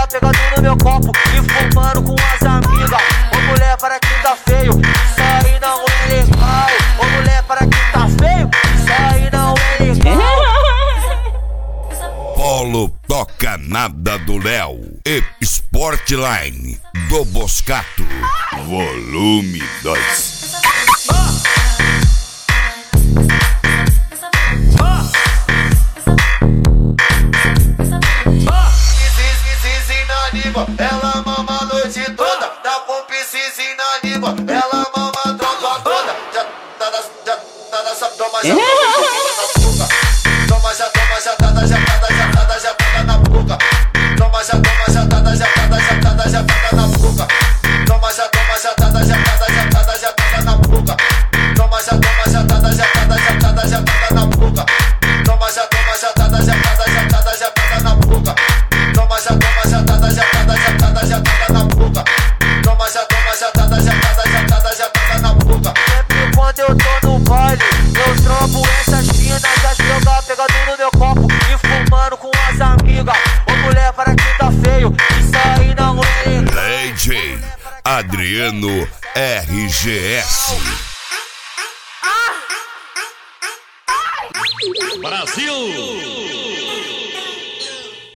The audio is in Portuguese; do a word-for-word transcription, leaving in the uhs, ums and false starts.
jogar pegando no meu copo e fumando com as amigas. Ô mulher, para quem tá feio, isso aí não é legal. Ô mulher, para quem tá feio, isso aí não é legal. Polo Toca Nada do Léo e Sportline do Boscato, volume dois. Ela mama a noite toda, tá com piscizinho na língua. Ela mama a tropa toda, já tá na, já tá nessa, toma já, toma já, toma já, tada já, tada já, tada já, tada na boca. Toma já, toma já, tada já, tada já, tada já, tada na boca. Toma já, toma já, tada já, tada já, tada já, tada na boca. Toma já, toma já, tada já, tada já, tada já, tada na boca. Toma já, toma já, tada já, tada já, tada já, tada na boca. Toma já, toma já, tada já, tada já, tada já, tada na boca. Toma já, toma já, tada já, tada já, tada já, tada na boca. Sempre quando eu tô no baile, eu troco essas minas, já jogar pegando no meu copo e fumando com as amigas. Ô mulher, para quem tá feio, isso aí não é legal. D J Adriano R G S. Brasil!